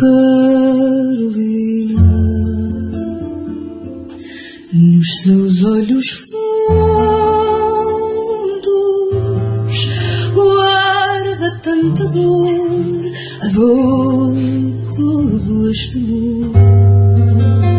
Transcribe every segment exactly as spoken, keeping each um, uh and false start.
Carolina, nos seus olhos fundos guarda tanta dor, a dor de todo este mundo.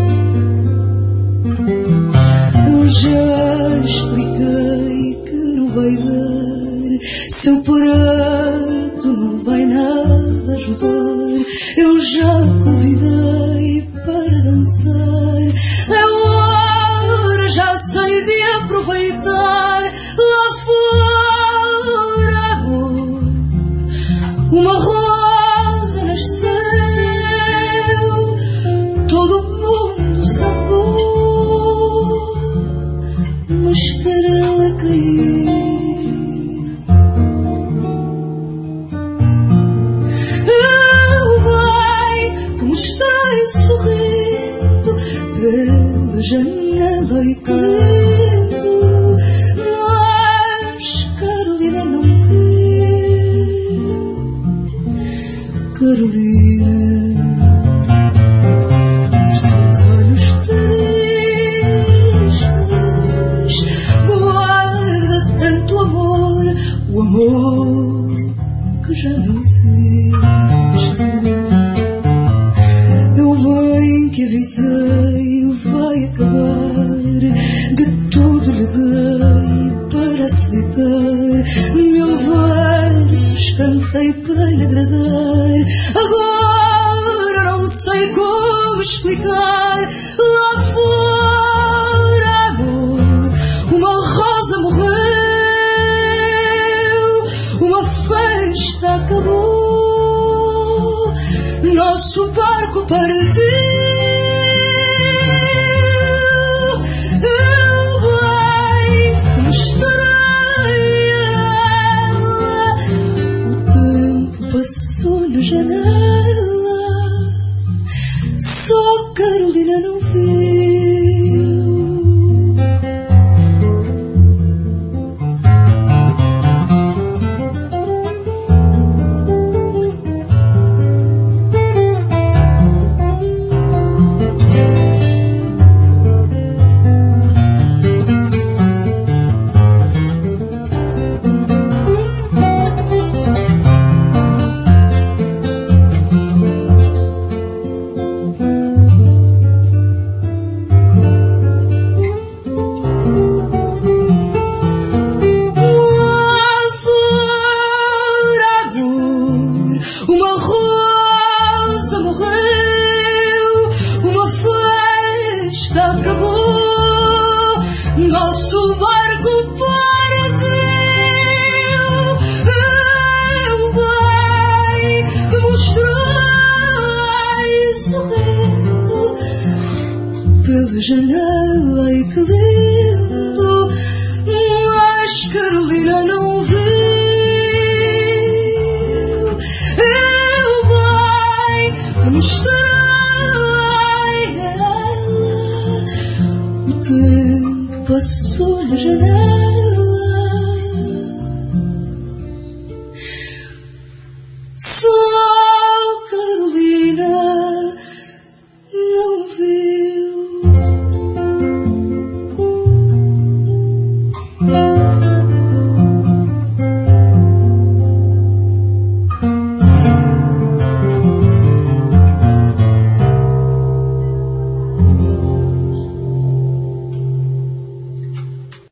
Eu já lhe expliquei que não vai dar, seu pranto não vai nada ajudar. Eu já convidei para dançar, é hora, já sei de aproveitar. Lá fora, amor, uma rosa nasceu, todo mundo sabou, uma estrela caiu. Estarei sorrindo pela janela e que lindo, mas Carolina não viu. Carolina, os seus olhos tristes guarda tanto amor, o amor que já não existe. Que avisei, vai acabar, de tudo lhe dei para se deitar, mil versos cantei para lhe agradar, agora não sei como explicar. Lá fora, amor, uma rosa morreu, uma festa acabou, nosso barco partiu. Passou na janela, só Carolina não viu. Nosso barco partiu, eu bem que mostrei sorrindo pela janela e que li